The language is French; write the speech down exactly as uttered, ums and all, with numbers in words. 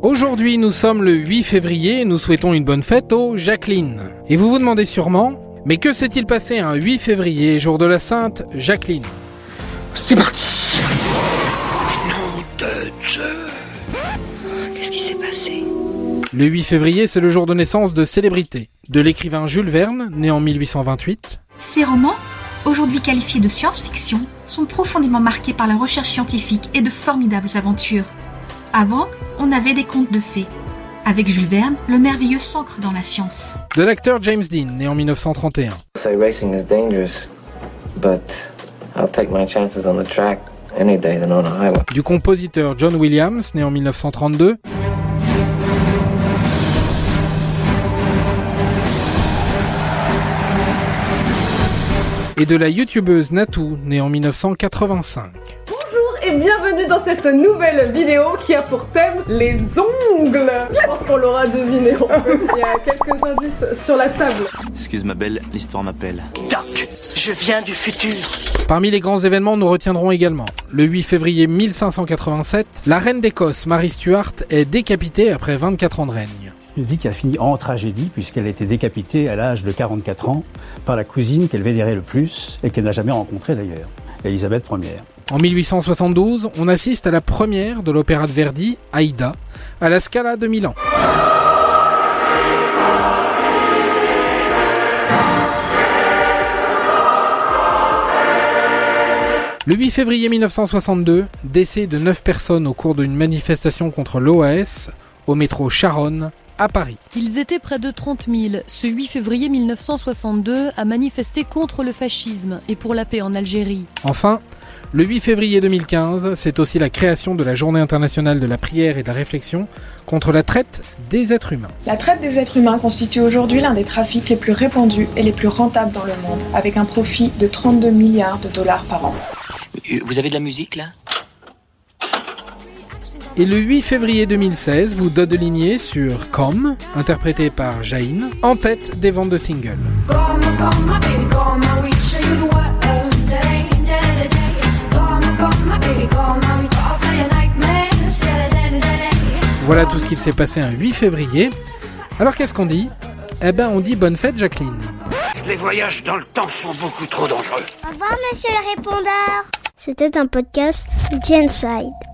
Aujourd'hui, nous sommes le huit février et nous souhaitons une bonne fête aux Jacqueline. Et vous vous demandez sûrement, mais que s'est-il passé un huit février, jour de la Sainte Jacqueline ? C'est parti. Nom de Dieu. Qu'est-ce qui s'est passé ? Le huit février, c'est le jour de naissance de célébrité. De l'écrivain Jules Verne, né en mille huit cent vingt-huit. Ces romans, aujourd'hui qualifiés de science-fiction, sont profondément marqués par la recherche scientifique et de formidables aventures. Avant, on avait des contes de fées. Avec Jules Verne, le merveilleux s'ancre dans la science. De l'acteur James Dean, né en mille neuf cent trente et un. Say racing is dangerous, but I'll take my chances on the track any day than on a highway. Du compositeur John Williams, né en mille neuf cent trente-deux. Et de la youtubeuse Natou, née en mille neuf cent quatre-vingt-cinq. Et bienvenue dans cette nouvelle vidéo qui a pour thème les ongles. Je pense qu'on l'aura deviné en fait. Il y a quelques indices sur la table. Excuse ma belle, l'histoire m'appelle. Doc, je viens du futur. Parmi les grands événements, nous retiendrons également le huit février mille cinq cent quatre-vingt-sept, la reine d'Écosse, Mary Stuart, est décapitée après vingt-quatre ans de règne. Une vie qui a fini en tragédie puisqu'elle a été décapitée à l'âge de quarante-quatre ans par la cousine qu'elle vénérait le plus et qu'elle n'a jamais rencontrée d'ailleurs, Élisabeth Première. En mille huit cent soixante-douze, on assiste à la première de l'opéra de Verdi, Aïda, à la Scala de Milan. Le huit février mille neuf cent soixante-deux, décès de neuf personnes au cours d'une manifestation contre l'O A S au métro Charonne, à Paris. Ils étaient près de trente mille, ce huit février mille neuf cent soixante-deux, à manifester contre le fascisme et pour la paix en Algérie. Enfin, le huit février deux mille quinze, c'est aussi la création de la Journée internationale de la prière et de la réflexion contre la traite des êtres humains. La traite des êtres humains constitue aujourd'hui l'un des trafics les plus répandus et les plus rentables dans le monde, avec un profit de trente-deux milliards de dollars par an. Vous avez de la musique là ? Et le huit février deux mille seize, vous dodeliniez sur Comme, interprété par Jain, en tête des ventes de singles. Voilà tout ce qu'il s'est passé un huit février. Alors qu'est-ce qu'on dit ? Eh ben on dit bonne fête Jacqueline. Les voyages dans le temps sont beaucoup trop dangereux. Au revoir monsieur le répondeur. C'était un podcast Genside.